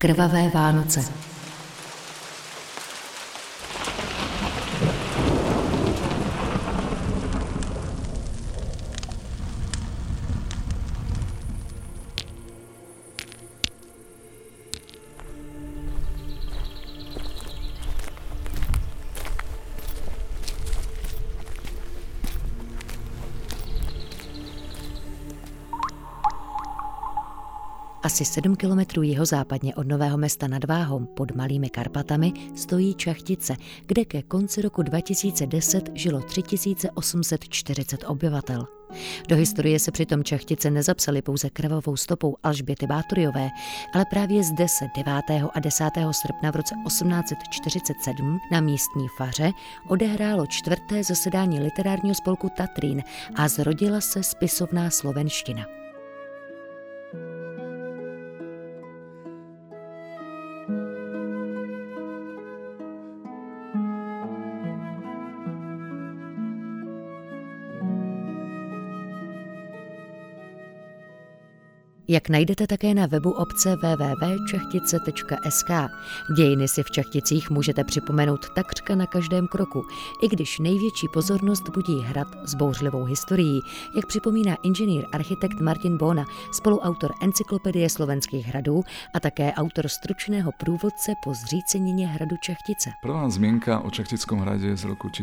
Krvavé Vánoce. Asi 7 kilometrů jihozápadně od Nového Mesta nad Váhom pod Malými Karpatami stojí Čachtice, kde ke konci roku 2010 žilo 3840 obyvatel. Do historie se přitom Čachtice nezapsaly pouze krvavou stopou Alžběty Bátoryové, ale právě zde se 9. a 10. srpna v roce 1847 na místní faře odehrálo 4. zasedání literárního spolku Tatrín a zrodila se spisovná slovenština. Jak najdete také na webu obce www.čachtice.sk. Dějiny si v Čachticích můžete připomenout takřka na každém kroku, i když největší pozornost budí hrad s bouřlivou historií, jak připomíná inženýr architekt Martin Bóna, spoluautor Encyklopedie slovenských hradů a také autor stručného průvodce po zřícenině hradu Čachtice. Prvá zmienka o Čachtickom hrade z roku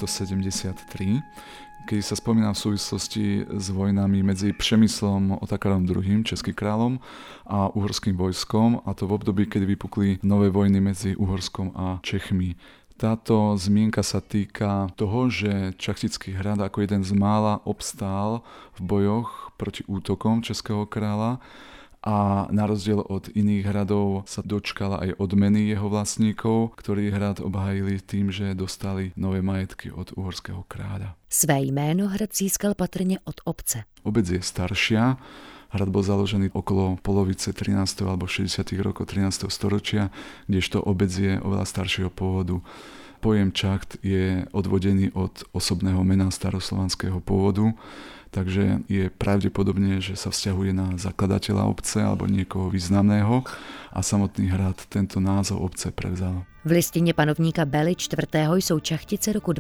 1273, keď sa spomína v súvislosti s vojnami medzi Přemyslom Otakarom II, českým kráľom, a uhorským vojskom, a to v období, keď vypukli nové vojny medzi Uhorskom a Čechmi. Táto zmienka sa týka toho, že Čachtický hrad ako jeden z mála obstál v bojoch proti útokom českého kráľa a na rozdiel od iných hradov sa dočkala aj odmeny jeho vlastníkov, ktorí hrad obhájili tým, že dostali nové majetky od uhorského kráľa. Své jméno hrad získal patrně od obce. Obec je staršia. Hrad bol založený okolo polovice 13. alebo 60. rokov 13. storočia, kdežto obec je oveľa staršieho pôvodu. Pojem Čacht je odvodený od osobného mena staroslovanského pôvodu, takže je pravdepodobne, že sa vzťahuje na zakladateľa obce alebo niekoho významného a samotný hrad tento názov obce prevzal. V listině panovníka Bely IV. Jsou Čachtice roku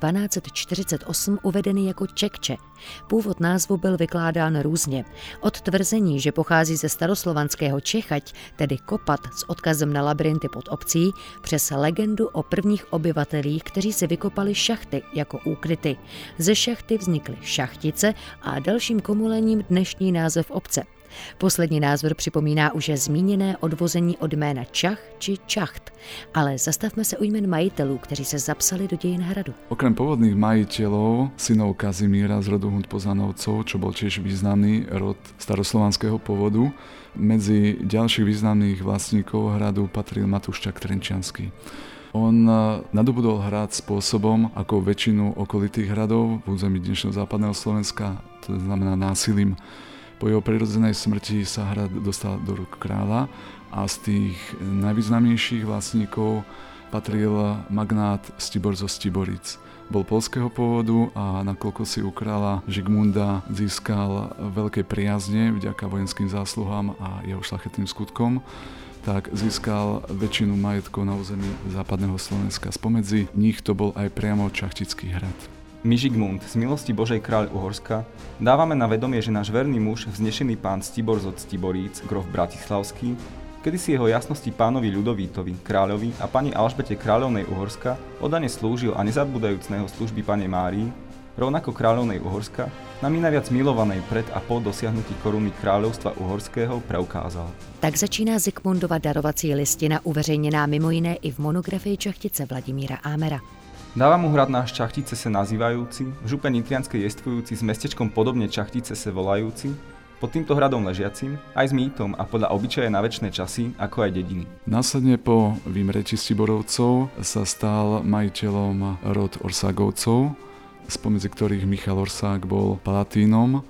1248 uvedeny jako Čekče. Původ názvu byl vykládán různě. Od tvrzení, že pochází ze staroslovanského Čechať, tedy kopat s odkazem na labyrinty pod obcí, přes legendu o prvních obyvatelích, kteří si vykopali šachty jako úkryty. Ze šachty vznikly Šachtice a dalším komulením dnešní název obce. Poslední názor připomíná už zmíněné odvození od jména Čach či Čacht, ale zastavme se u jmen majitelů, kteří se zapsali do dějin hradu. Okrem pôvodných majiteľov, synov Kazimíra z rodu Hundpozanovcov, čo bol tiež významný rod staroslovanského pôvodu, medzi ďalších významných vlastníkov hradu patril Matúščak Trenčiansky. On nadobudol hrad spôsobom, ako väčšinu okolitých hradov v území dnešného západného Slovenska, to znamená násilím. Po jeho prirodzenej smrti sa hrad dostal do rúk kráľa a z tých najvýznamnejších vlastníkov patril magnát Stibor zo Stiboric. Bol poľského pôvodu a nakoľko si u kráľa Žigmunda získal veľké priazne vďaka vojenským zásluhám a jeho šľachetným skutkom, tak získal väčšinu majetkov na území západného Slovenska. Spomedzi nich to bol aj priamo Čachtický hrad. My, Žigmund, z milosti Božej kráľ Uhorska, dávame na vedomie, že náš verný muž, vznešený pán Stibor z Stiboríc, grof Bratislavský, kedysi jeho jasnosti pánovi Ľudovítovi, kráľovi a pani Alžbete kráľovnej Uhorska oddane slúžil a nezabúdajúc na jeho služby pane Márii, rovnako kráľovnej Uhorska, nám i naviac milovanej pred a po dosiahnutí koruny kráľovstva uhorského preukázal. Tak začíná Zikmundova darovací listina uveřejněná mimo jiné i v monografii Čachtice Vladimíra Ámera. Dáva mu hrad náš Čachtice se nazývajúci, v župe nitrianskej jestvujúci s mestečkom podobne Čachtice se volajúci, pod týmto hradom ležiacim, aj s mýtom a podľa obyčaje na večné časy, ako aj dediny. Následne po vymretí Stiborovcov sa stal majiteľom rod Orságovcov, spomedzi ktorých Michal Orsák bol palatínom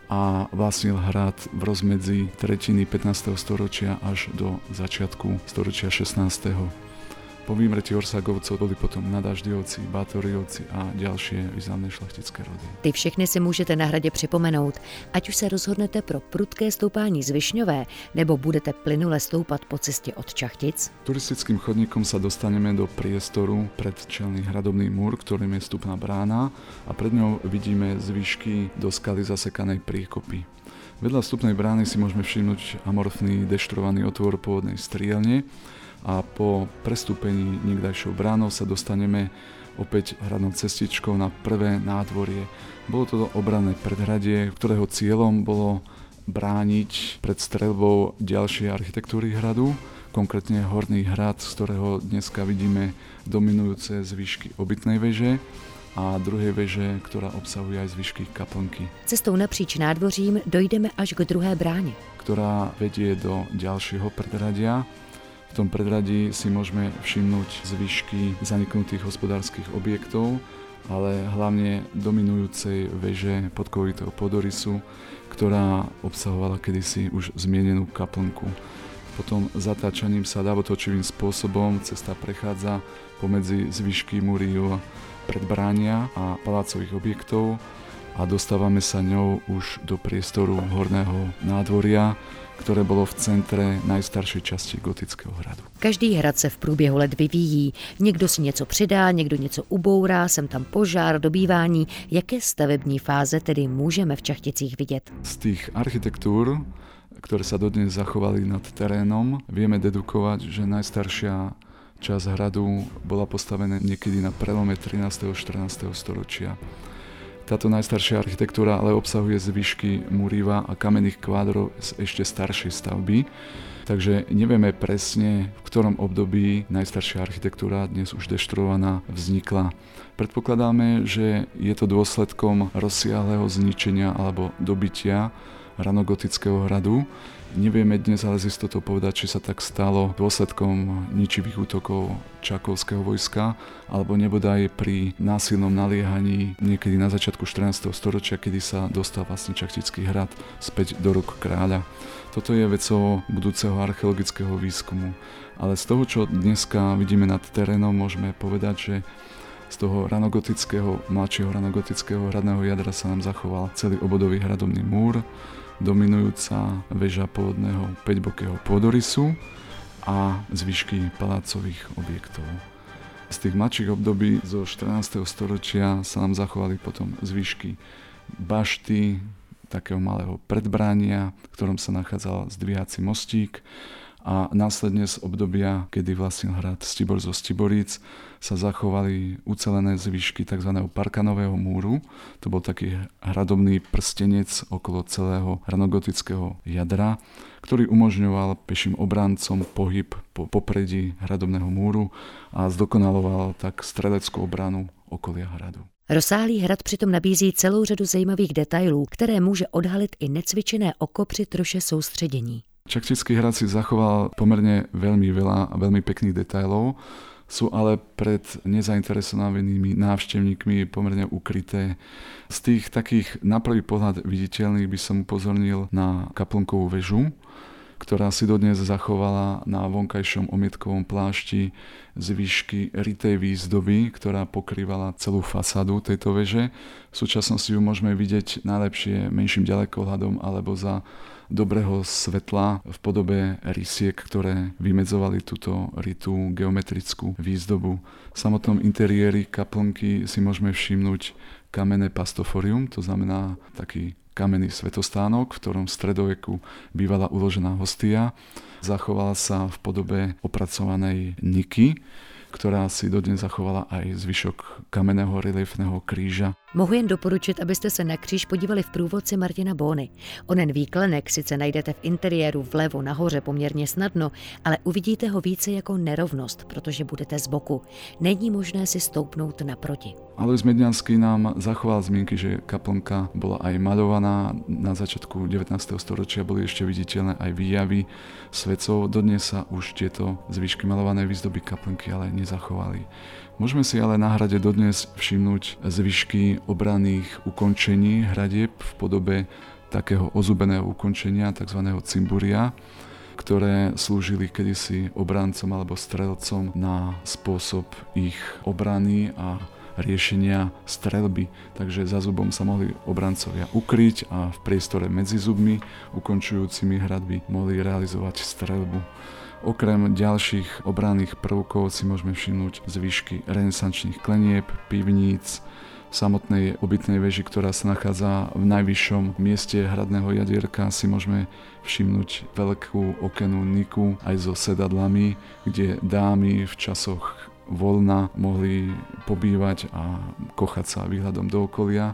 a vlastnil hrad v rozmedzi tretiny 15. storočia až do začiatku storočia 16. Po výmretí Orsagovcov boli potom Nadaždijovci, Bátoryovci a ďalšie významné šlachtické rody. Ty všechny si můžete na hradě připomenout, ať už se rozhodnete pro prudké stoupání z Višňové, nebo budete plynule stoupat po cestě od Čachtic. Turistickým chodníkom sa dostaneme do priestoru pred čelný hradobný múr, ktorým je vstupná brána a pred ňou vidíme zvyšky do skaly zasekanej príkopy. Vedľa vstupnej brány si môžeme všimnúť amorfný deštrovaný otvor pôvodnej strielne a po prestúpení niekdajšou bránou sa dostaneme opäť hradnou cestičkou na prvé nádvorie. Bolo to obranné predhradie, ktorého cieľom bolo brániť pred streľbou ďalšej architektúry hradu, konkrétne Horný hrad, z ktorého dneska vidíme dominujúce zvyšky obytnej veže a druhej veže, ktorá obsahuje aj zvyšky kaplnky. Cestou napříč nádvořím dojdeme až k druhé bráně, ktorá vedie do ďalšieho predhradia. V tom predhradí si môžeme všimnúť zvyšky zaniknutých hospodárskych objektov, ale hlavne dominujúcej veže podkovitého pôdorysu, ktorá obsahovala kedysi už zmienenú kaplnku. Potom zatáčaním sa davotočivým spôsobom cesta prechádza pomedzi zvyšky múriu predbránia a palácových objektov a dostávame sa ňou už do priestoru horného nádvoria, ktoré bolo v centre najstaršej časti gotického hradu. Každý hrad se v průběhu let vyvíjí. Někdo si něco přidá, někdo něco ubourá, sem tam požár, dobývání. Jaké stavební fáze tedy můžeme v Čachticích vidět? Z tých architektúr, ktoré sa dodnes zachovali nad terénom, vieme dedukovať, že najstaršia časť hradu bola postavená niekedy na prelome 13. a 14. storočia. Táto najstaršia architektúra ale obsahuje zvyšky múriva a kamenných kvádrov z ešte staršej stavby, takže nevieme presne, v ktorom období najstaršia architektúra, dnes už deštruovaná, vznikla. Predpokladáme, že je to dôsledkom rozsiahleho zničenia alebo dobytia ranogotického hradu. Nevieme dnes ale z istotou povedať, či sa tak stalo dôsledkom ničivých útokov čakovského vojska, alebo nebodaj pri násilnom naliehaní niekedy na začiatku 14. storočia, kedy sa dostal vlastne Čachtický hrad späť do rúk kráľa. Toto je vecou budúceho archeologického výskumu. Ale z toho, čo dneska vidíme nad terénom, môžeme povedať, že z toho mladšieho ranogotického hradného jadra sa nám zachoval celý obodový hradobný múr, dominujúca väža pôvodného päťbokého pôdorysu a zvyšky palácových objektov. Z tých mladších období zo 14. storočia sa nám zachovali potom zvyšky bašty, takého malého predbránia, v ktorom sa nachádzal zdvíhací mostík, a následne z obdobia, kedy vlastnil hrad Stibor zo Stiboríc, sa zachovali ucelené zvyšky tzv. Parkanového múru. To bol taký hradobný prstenec okolo celého ranogotického jadra, ktorý umožňoval peším obrancom pohyb po popredí hradobného múru a zdokonaloval tak streleckú obranu okolia hradu. Rozsáhlý hrad přitom nabízí celou řadu zajímavých detailů, které může odhalit i necvičené oko při troše soustředění. Čachtický hrad si zachoval pomerne veľmi veľa a veľmi pekných detailov, sú ale pred nezainteresovanými návštevníkmi pomerne ukryté. Z tých takých na prvý pohľad viditeľných by som upozornil na kaplnkovú väžu, ktorá si dodnes zachovala na vonkajšom omietkovom plášti zvyšky rytej výzdoby, ktorá pokrývala celú fasádu tejto veže. V súčasnosti ju môžeme vidieť najlepšie menším ďalekohľadom alebo za dobrého svetla v podobe rysiek, ktoré vymedzovali túto rytú geometrickú výzdobu. V samotnom interiéri kaplnky si môžeme všimnúť kamenné pastoforium, to znamená taký kamenný svetostánok, v ktorom v stredoveku bývala uložená hostia. Zachovala sa v podobe opracovanej niky, ktorá si dodnes zachovala aj zvyšok kamenného reliefného kríža. Mohu jen doporučit, abyste se na kříž podívali v průvodci Martina Bóny. Onen výklenek sice najdete v interiéru vlevo nahoře poměrně snadno, ale uvidíte ho více jako nerovnost, protože budete z boku. Není možné si stoupnout naproti. Alojz Medňanský nám zachoval zmienky, že kaplnka bola aj maľovaná. Na začiatku 19. storočia boli ešte viditeľné aj výjavy svetcov. Dodnes sa už tieto zvyšky maľované výzdoby kaplnky ale nezachovali. Môžeme si ale na hrade dodnes všimnúť zvyšky obranných ukončení hradieb v podobe takého ozubeného ukončenia, tzv. cimburia. ktoré slúžili kedysi obrancom alebo strelcom na spôsob ich obrany a riešenia streľby. Takže za zubom sa mohli obrancovia ukryť a v priestore medzi zubmi, ukončujúcimi hradby, mohli realizovať streľbu. Okrem ďalších obranných prvkov si môžeme všimnúť zvyšky renesančných klenieb, pivníc, samotnej obytnej veži, ktorá sa nachádza v najvyššom mieste hradného jadierka, si môžeme všimnúť veľkú okennú niku aj so sedadlami, kde dámy v časoch voľna mohli pobývať a kochať sa výhľadom do okolia.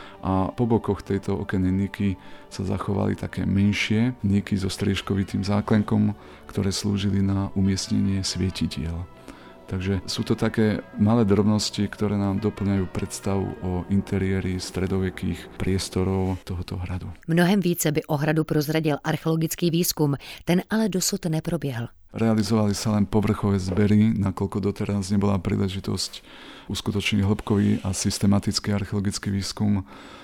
A po bokoch tejto okennej niky sa zachovali také menšie niky so striežkovitým záklenkom, ktoré slúžili na umiestnenie svietidiel. Takže sú to také malé drobnosti, ktoré nám doplňajú predstavu o interiéri stredovekých priestorov tohoto hradu. Mnohem více by o hradu prozradil archeologický výskum, ten ale dosud neproběhl. Realizovali sa len povrchové zbery, nakoľko doteraz nebola príležitosť uskutočniť hĺbkový a systematický archeologický výskum.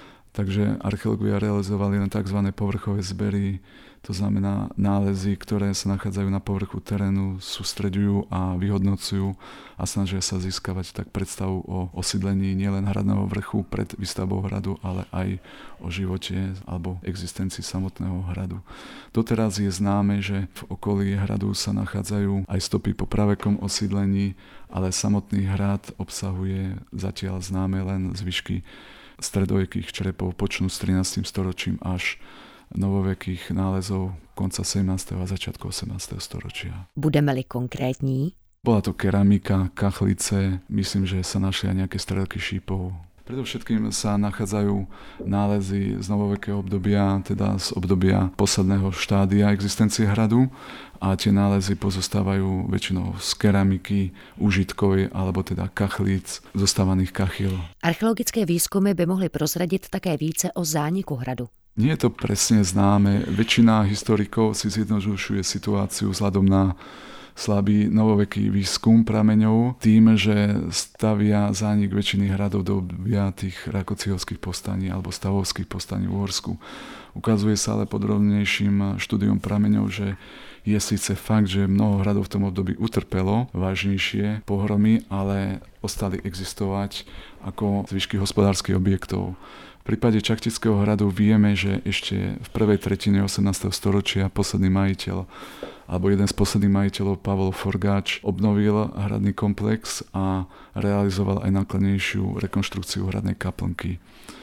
Takže archeológovia realizovali len tzv. Povrchové zbery, to znamená nálezy, ktoré sa nachádzajú na povrchu terénu, sústreďujú a vyhodnocujú a snažia sa získavať tak predstavu o osídlení nielen hradného vrchu pred výstavbou hradu, ale aj o živote alebo existencii samotného hradu. Doteraz je známe, že v okolí hradu sa nachádzajú aj stopy po pravekom osídlení, ale samotný hrad obsahuje zatiaľ známe len zvyšky stredovekých črepov počnú s 13. storočím až novovekých nálezov konca 17. a začiatku 18. storočia. Budeme-li konkrétní? Bola to keramika, kachlice, myslím, že sa našli aj nejaké strelky šípov. Predovšetkým sa nachádzajú nálezy z novovekého obdobia, teda z obdobia posledného štádia existencie hradu a tie nálezy pozostávajú väčšinou z keramiky, užitkovej alebo teda kachlíc, zostávaných kachiel. Archeologické výskumy by mohly prozradit také více o zániku hradu. Nie je to presne známe. Väčšina historikov si zjednodušuje situáciu vzhľadom na slabý novoveký výskum prameňov tým, že stavia zánik väčšiny hradov do obdobia tých Rákociovských povstaní alebo stavovských povstaní v Uhorsku. Ukazuje sa ale podrobnejším štúdiom prameňov, že je síce fakt, že mnoho hradov v tom období utrpelo vážnejšie pohromy, ale ostali existovať ako zvyšky hospodárskych objektov. V prípade Čachtického hradu vieme, že ešte v prvej tretine 18. storočia posledný majiteľ alebo jeden z posledných majiteľov Pavol Forgáč obnovil hradný komplex a realizoval aj nákladnejšiu rekonštrukciu hradnej kaplnky.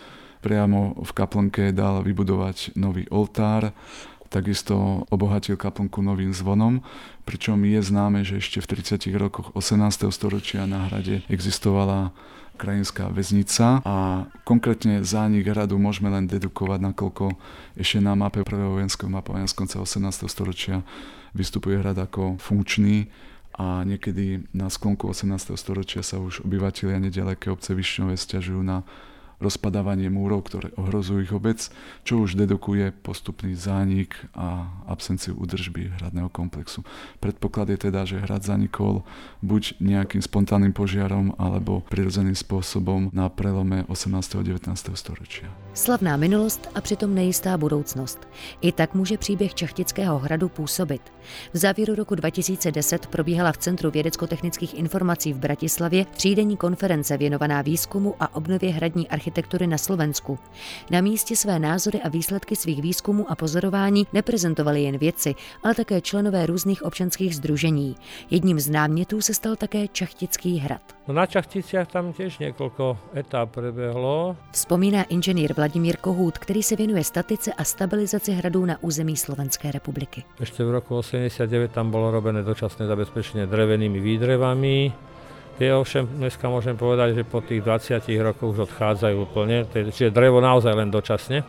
Priamo v kaplnke dal vybudovať nový oltár, takisto obohatil kaplnku novým zvonom, pričom je známe, že ešte v 30. rokoch 18. storočia na hrade existovala krajinská väznica a konkrétne zánik hradu môžeme len dedukovať, nakoľko ešte na mape prvého vojenského mapovania z konca 18. storočia vystupuje hrad ako funkčný a niekedy na sklonku 18. storočia sa už obyvatelia nedaleké obce Višňové sťažujú na rozpadávanie múrov, ktoré ohrozujú ich obec, čo už dedukuje postupný zánik a absenciu údržby hradného komplexu. Predpoklad je teda, že hrad zanikol buď nejakým spontánnym požiarom alebo prirodzeným spôsobom na prelome 18. a 19. storočia. Slavná minulost a přitom nejistá budoucnost. I tak může příběh Čachtického hradu působit. V závěru roku 2010 probíhala v Centru vědecko-technických informací v Bratislavě třídenní konference věnovaná výzkumu a obnově hradní architektury na Slovensku. Na místě své názory a výsledky svých výzkumů a pozorování neprezentovali jen vědci, ale také členové různých občanských sdružení. Jedním z námětů se stal také Čachtický hrad. No na Čachticiach tam tiež niekoľko etáp prebehlo. Vzpomíná inženýr Vladimír Kohút, který se věnuje statice a stabilizaci hradů na území Slovenské republiky. Ešte v roku 89 tam bolo robené dočasné zabezpečenie drevenými výdrevami. Tie ovšem dneska môžem povedať, že po tých 20 rokoch už odchádzajú úplne, čiže drevo naozaj len dočasne.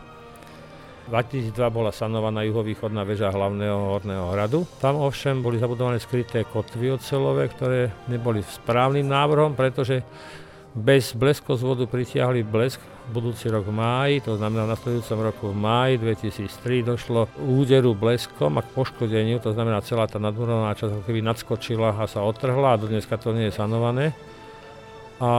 V 2002 bola sanovaná juhovýchodná väža hlavného horného hradu. Tam ovšem boli zabudované skryté kotvy oceľové, ktoré neboli správnym návrhom, pretože bez bleskozvodu pritiahli blesk budúci rok v máji, to znamená v nasledujúcom roku v máji 2003 došlo k úderu bleskom a k poškodeniu, to znamená celá tá nadmurovaná časť ako keby nadskočila a sa otrhla a do dneska to nie je sanované. a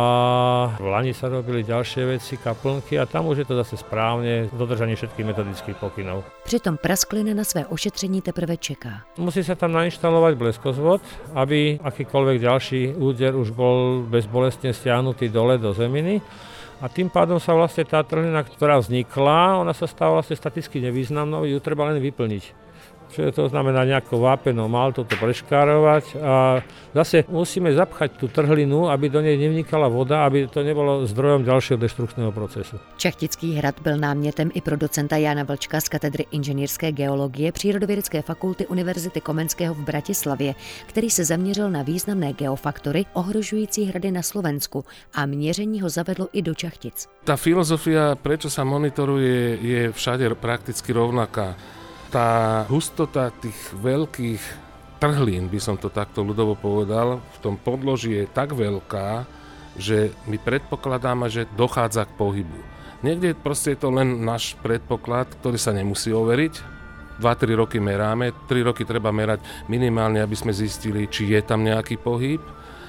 v Lani sa robili ďalšie veci, kaplnky a tam už je to zase správne, dodržanie všetkých metodických pokynov. Přitom prasklina na své ošetření teprve čeká. Musí sa tam nainštalovať bleskozvod, aby akýkoľvek ďalší úder už bol bezbolestne stiahnutý dole do zeminy. A tým pádom sa vlastne tá trhlina, ktorá vznikla, ona sa stala vlastne staticky nevýznamnou, ju treba len vyplniť. Čiže to znamená nejakou vápenou maltou to preškárovať a zase musíme zapchať tú trhlinu, aby do nej nevnikala voda, aby to nebolo zdrojom ďalšieho deštruktného procesu. Čachtický hrad byl námětem i pro docenta Jana Vlčka z katedry inženýrské geologie Přírodovědecké fakulty Univerzity Komenského v Bratislavě, který se zaměřil na významné geofaktory ohrožující hrady na Slovensku a měření ho zavedlo i do Čachtic. Tá filozofia, prečo sa monitoruje, je všade prakticky rovnaká. Tá hustota tých veľkých trhlín, by som to takto ľudovo povedal, v tom podloží je tak veľká, že my predpokladáme, že dochádza k pohybu. Niekde proste je to len náš predpoklad, ktorý sa nemusí overiť. 2-3 roky meráme, 3 roky treba merať minimálne, aby sme zistili, či je tam nejaký pohyb.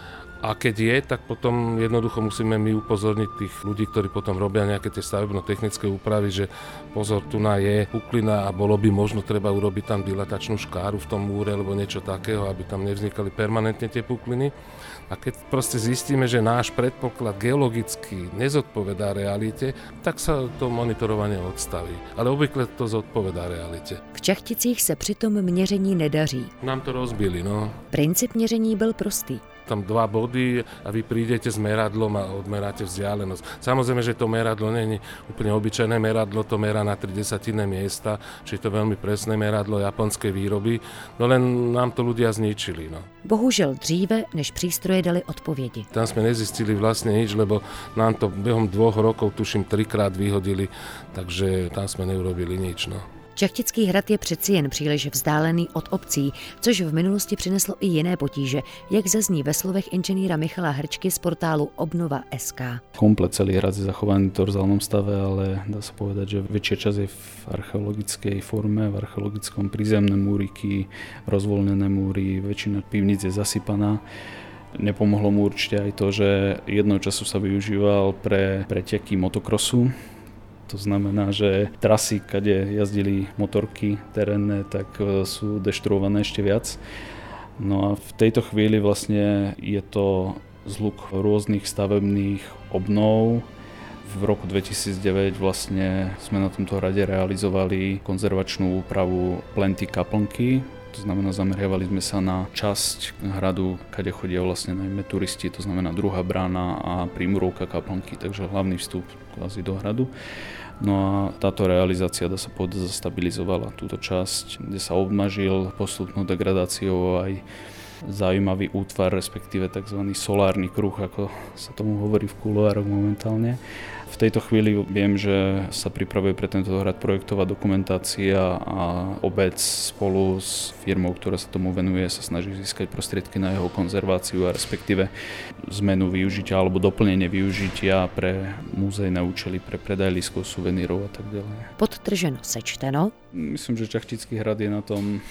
A keď je, tak potom jednoducho musíme my upozorniť tých ľudí, ktorí potom robia nejaké tie stavebno-technické úpravy, že pozor, tu je puklina a bolo by možno treba urobiť tam dilatačnú škáru v tom múre alebo niečo takého, aby tam nevznikali permanentne tie pukliny. A keď proste zistíme, že náš predpoklad geologicky nezodpovedá realite, tak sa to monitorovanie odstaví. Ale obvykle to zodpovedá realite. V Čachticích se přitom měření nedaří. Nám to rozbili, no. Princip měření byl prostý. Tam 2 body a vy prídete s meradlom a odmeráte vzdialenosť. Samozrejme, že to meradlo nie je úplne obyčajné meradlo, to merá na 3/10 miesta, čiže to veľmi presné meradlo japonskej výroby, no len nám to ľudia zničili. No. Bohužel dříve, než přístroje dali odpovědi. Tam sme nezistili vlastne nič, lebo nám to behom 2 rokov, tuším, 3-krát vyhodili, takže tam sme neurobili nič. No. Čachtický hrad je přeci jen příliš vzdálený od obcí, což v minulosti přineslo i jiné potíže, jak zazní ve slovech inženýra Michala Hrčky z portálu Obnova.sk. Komplet celý hrad je zachovaný v torzálnom stave, ale dá sa povedať, že väčšia časť je v archeologickej forme, v archeologickom prízemné múriky, rozvoľnené múry, väčšina pivníc je zasypaná. Nepomohlo mu určite aj to, že jednou času sa využíval pre preteky motokrosu. To znamená, že trasy, kde jazdili motorky terénne, tak sú deštruované ešte viac. No a v tejto chvíli vlastne je to zhluk rôznych stavebných obnov. V roku 2009 vlastne sme na tomto hrade realizovali konzervačnú úpravu plenty kaplnky. To znamená, zameriavali sme sa na časť hradu, kde chodia vlastne najmä turisti, to znamená druhá brána a prímurovka kaplnky, takže hlavný vstup kvázi do hradu. No a táto realizácia, dá sa povedať, zastabilizovala túto časť, kde sa obnažil postupnou degradáciou aj zaujímavý útvar, respektíve tzv. Solárny kruh, ako sa tomu hovorí v kuloároch momentálne. V tejto chvíli viem, že sa pripravuje pre tento hrad projektová dokumentácia a obec spolu s firmou, ktorá sa tomu venuje, sa snaží získať prostriedky na jeho konzerváciu a respektíve zmenu využitia alebo doplnenie využitia pre muzejné účely, pre predaj lístkov, suvenírov a tak ďalej. Podtrženo sečteno. Myslím, že Čachtický hrad je na tom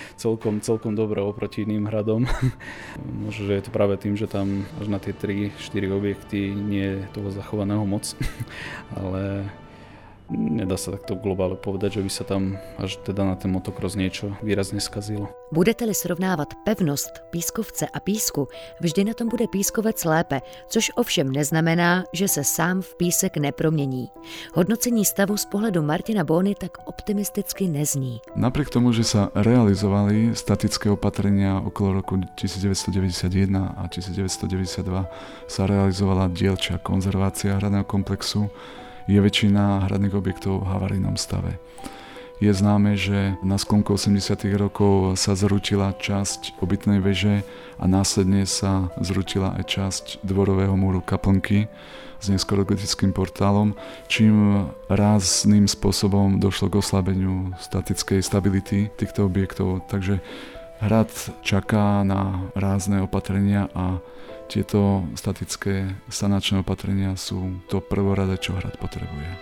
celkom dobre oproti iným hradom. Možno, že je to práve tým, že tam až na tie 3-4 objekty nie je toho zachovaného moc. Ale nedá sa takto globálne povedať, že by sa tam až teda na ten motokros niečo výrazne skazilo. Budete-li srovnávat pevnost pískovce a písku, vždy na tom bude pískovec lépe, což ovšem neznamená, že se sám v písek nepromění. Hodnocení stavu z pohledu Martina Bóny tak optimisticky nezní. Napriek tomu, že sa realizovali statické opatrenia okolo roku 1991 a 1992, sa realizovala dielčia konzervácia hradného komplexu, je väčšina hradných objektov v havarijnom stave. Je známe, že na sklonku 80. rokov sa zrútila časť obytnej veže a následne sa zrútila aj časť dvorového múru kaplnky s neskorogotickým portálom, čím rázným spôsobom došlo k oslabeniu statickej stability týchto objektov. Takže hrad čaká na rázne opatrenia a tieto statické sanačné opatrenia sú to prvoradé, čo hrad potrebuje.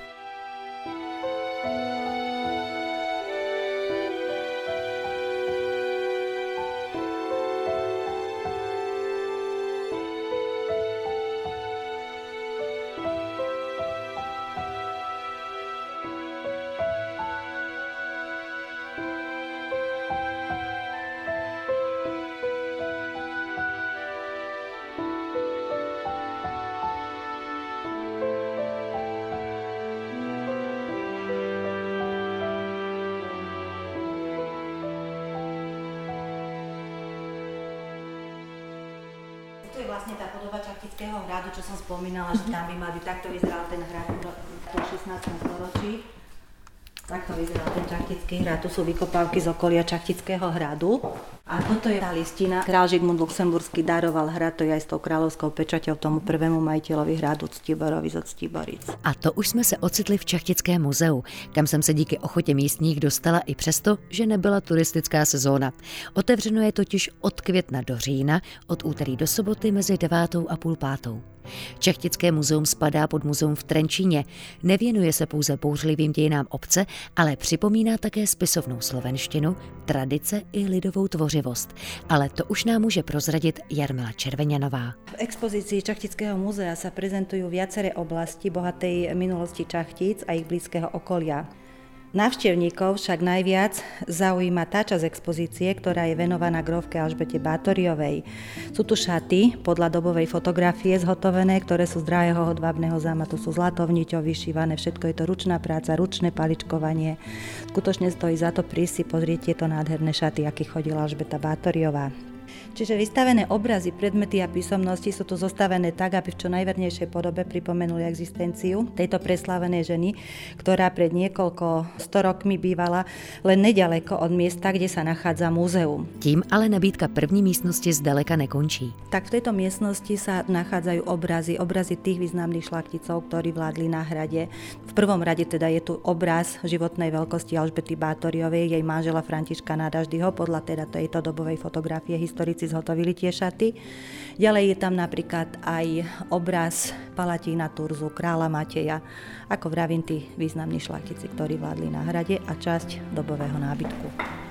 To je vlastne tá podoba Čachtického hradu, čo som spomínala, že tam by mal byť, takto vyzeral ten hrad v 16. storočí. Takto vyzeral ten Čachtický hrad, tu sú vykopávky z okolia Čachtického hradu. A toto je tá listina. Král Žigmund Luxemburský daroval hrad, to je aj s tou kráľovskou pečaťou tomu prvému majiteľovi hradu Ctiborovi zo Ctiboric. A to už jsme se ocitli v Čachtickém muzeu, kam jsem se díky ochotě místních dostala i přesto, že nebyla turistická sezóna. Otevřeno je totiž od května do října, od úterý do soboty mezi 9. a půl 5. Čachtické muzeum spadá pod muzeum v Trenčíně. Nevěnuje se pouze bouřlivým dějinám obce, ale připomíná také spisovnou slovenštinu, tradice i lidovou tvořivost. Ale to už nám může prozradit Jarmila Červeňanová. V expozícii Čachtického múzea sa prezentujú viaceré oblasti bohatej minulosti Čachtíc a ich blízkeho okolia. Návštevníkov však najviac zaujíma tá časť expozície, ktorá je venovaná grófke Alžbete Bátoriovej. Sú tu šaty podľa dobovej fotografie zhotovené, ktoré sú z drahého hodvábneho zámatu, sú zlatou niťou vyšívané, všetko je to ručná práca, ručné paličkovanie. Skutočne stojí za to prísť si pozrieť tieto nádherné šaty, aký chodila Alžbeta Bátoriová. Čiže vystavené obrazy, predmety a písomnosti sú tu zostavené tak, aby v čo najvernejšej podobe pripomenuli existenciu tejto preslávenej ženy, ktorá pred niekoľko 100 rokmi bývala len nedaleko od miesta, kde sa nachádza múzeum. Tím ale nabídka první místnosti zdaleka nekončí. Tak v tejto miestnosti sa nachádzajú obrazy tých významných šlachticov, ktorí vládli na hrade. V prvom rade teda je tu obraz životnej veľkosti Alžbety Bátoriovej, jej manžela Františka Nádaždyho, podľa teda tejto dobovej fotografie historici zhotovili tie šaty. Ďalej je tam napríklad aj obraz Palatína Turzu, kráľa Mateja, ako vravím tí významní šlachtici, ktorí vládli na hrade, a časť dobového nábytku.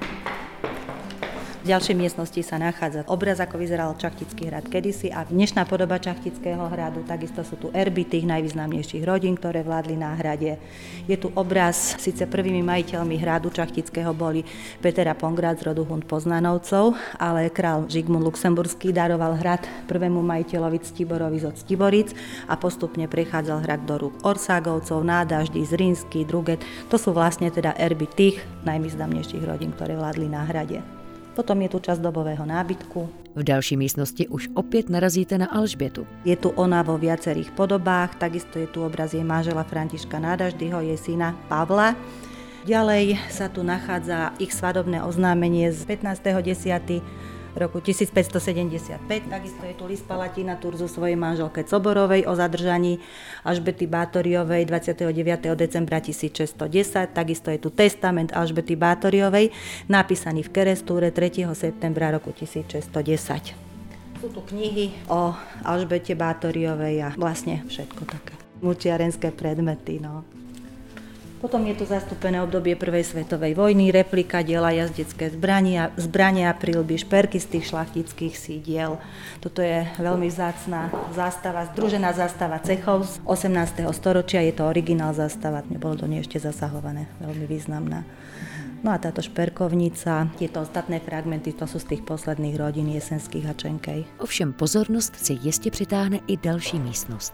V ďalšej miestnosti sa nachádza obraz, ako vyzeral Čachtický hrad kedysi, a dnešná podoba Čachtického hradu. Takisto sú tu erby tých najvýznamnejších rodín, ktoré vládli na hrade. Je tu obraz, síce prvými majiteľmi hradu Čachtického boli Peter a Pongrát z rodu Hund Poznanovcov, ale král Žigmund Luxemburský daroval hrad prvému majiteľovi Ctiborovi zo Ctiboric a postupne prechádzal hrad do rúk Orságovcov, Nádaždy, Zrinský, Druget. To sú vlastne teda erby tých najvýznamnejších rodín, ktoré vládli na hrade. Potom je tu časť dobového nábytku. V další místnosti už opět narazíte na Alžbětu. Je tu ona vo viacerých podobách, takisto je tu obraz jej manžela Františka Nádaždyho, jej syna Pavla. Ďalej sa tu nachádza ich svadobné oznámenie z 15.10. roku 1575. Takisto je tu list Palatína Turzu svojej manželke Coborovej o zadržaní Alžbety Bátoriovej 29. decembra 1610. Takisto je tu testament Alžbety Bátoriovej napísaný v Kerestúre 3. septembra roku 1610. Sú tu knihy o Alžbete Bátoriovej a vlastne všetko také multiarenské predmety. Potom je tu zastúpené obdobie prvej svetovej vojny, replika, diela, jazdecké zbrania, prilby, šperky z tých šlachtických sídiel. Toto je veľmi vzácna zástava, združená zástava cechov z 18. storočia. Je to originál zástava, nebolo do nej ešte zasahované, veľmi významná. No a táto šperkovnica, tieto ostatné fragmenty, to sú z tých posledných rodín Jesenských a Čenkej. Ovšem pozornost si jistě přitáhne i další místnost.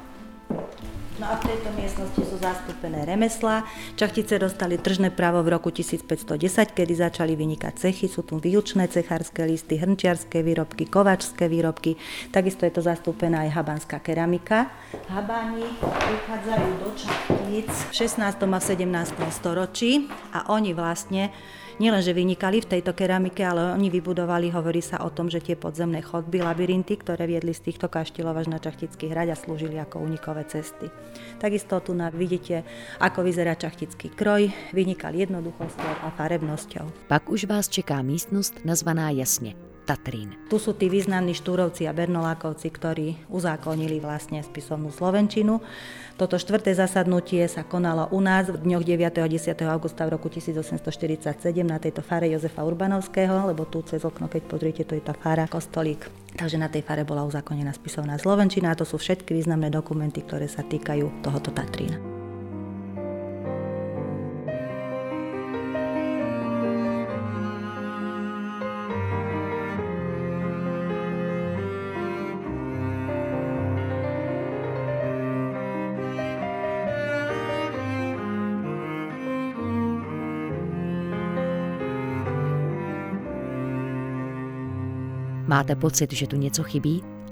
No a v tejto miestnosti sú zastúpené remeslá. Čachtice dostali tržné právo v roku 1510, kedy začali vynikať cechy. Sú tu výlučné cechárske listy, hrnčiarske výrobky, kováčské výrobky. Takisto je to zastúpená aj habanská keramika. Habáni prichádzajú do Čachtíc v 16. a 17. storočí a oni vlastne nielenže vynikali v tejto keramike, ale oni vybudovali, hovorí sa o tom, že tie podzemné chodby, labyrinty, ktoré viedli z týchto kaštieľov až na Čachtický hrad a slúžili ako únikové cesty. Takisto tu vidíte, ako vyzerá čachtický kroj, vynikal jednoduchosťou a farebnosťou. Pak už vás čeká místnost nazvaná jasne Tatrín. Tu sú tí významní Štúrovci a Bernolákovci, ktorí uzákonili vlastne spisovnú slovenčinu. Toto 4. zasadnutie sa konalo u nás v dňoch 9. a 10. augusta v roku 1847 na tejto fare Jozefa Urbanovského, lebo tu cez okno, keď pozriete, to je tá fara, kostolík. Takže na tej fare bola uzákonená spisovná slovenčina a to sú všetky významné dokumenty, ktoré sa týkajú tohoto Tatrína. Máte pocit, že tu něco chybí?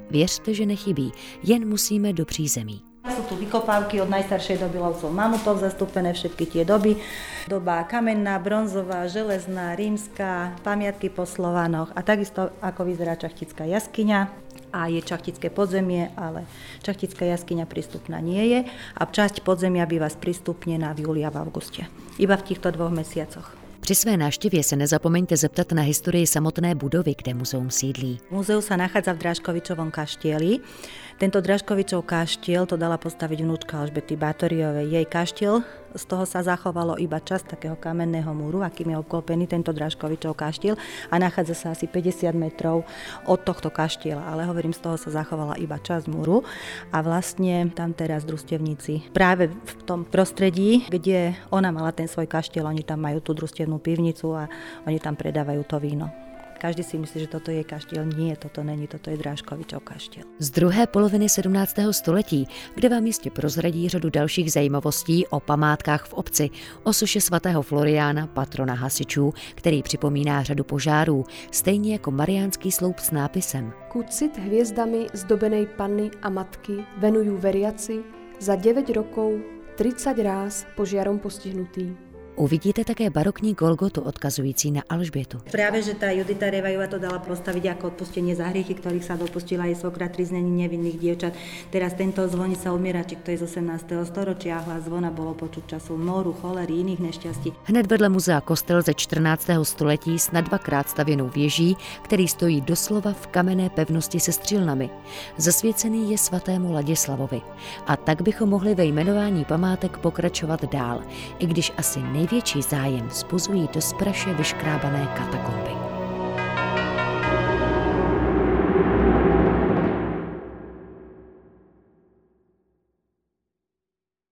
Věřte, že nechybí, jen musíme do přízemí. Sú tu vykopávky od najstaršej doby lovcov mamutov, zastúpené všetky tie doby. Doba kamenná, bronzová, železná, rímska, pamiatky po Slovanoch a takisto ako vyzerá Čachtická jaskyňa. A je Čachtické podzemie, ale Čachtická jaskyňa prístupná nie je a časť podzemia býva sprístupnená v júli a v auguste. Iba v týchto 2 mesiacoch. Při své návštěvě se nezapomeňte zeptat na historii samotné budovy, kde muzeum sídlí. Múzeum sa nachádza v Drážkovičovom kaštieli. Tento Drážkovičov kaštiel to dala postaviť vnúčka Alžbety Bátoriovej. Jej kaštiel, z toho sa zachovalo iba časť takého kamenného múru, akým je obklopený tento Drážkovičov kaštiel a nachádza sa asi 50 metrov od tohto kaštiela, ale hovorím, z toho sa zachovala iba časť múru a vlastne tam teraz družstevníci práve v tom prostredí, kde ona mala ten svoj kaštiel, oni tam majú tú družstevnú pivnicu a oni tam predávajú to víno. Každý si myslí, že toto je kaštiel. Nie, toto není, toto je Drážkovičov kaštiel. Z druhé poloviny 17. století, kde vám jistě prozradí řadu dalších zajímavostí o památkách v obci, o soše svatého Floriána, patrona hasičů, který připomíná řadu požárů, stejně jako mariánský sloup s nápisem Kucit hviezdami zdobenej panny a matky venujú veriaci za 9 rokov 30 ráz požiarom postihnutý. Uvidíte také barokní Golgotu odkazující na Alžbětu. Práve, že tá Judita Revajová to dala postaviť ako odpustenie za hriechy, ktorých sa dopustila jej svokra triznení nevinných dievčat. Teraz tento zvonica umieračik, to je z 18. storočia, hlas zvona bolo počuť času moru, cholery, iných nešťastí. Hned vedle muzea kostel ze 14. století s na 2x stavěnou věží, který stojí doslova v kamenné pevnosti se střílnami. Zasvěcený je svatému Ladislavovi. A tak bychom mohli ve jmenování památek pokračovat dál, i když asi největší zájem vzbuzují do spraše vyškrábané katakomby.